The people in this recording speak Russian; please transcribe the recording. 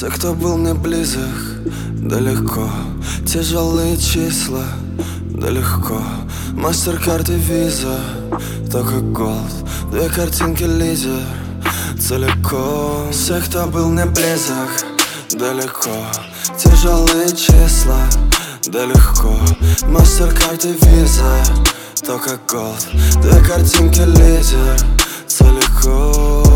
Все, кто был мне близок, да легко. Тяжелые числа, да легко. Мастеркард и виза, только голд. Две картинки лидер, целиком. Все, кто был мне близок, далеко. Тяжелые числа, да легко. Мастеркард и виза, только голд. Две картинки лидер, целиком.